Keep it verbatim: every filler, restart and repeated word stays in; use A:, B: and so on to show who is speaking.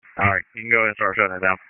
A: All right, you can go ahead and start shutting it down.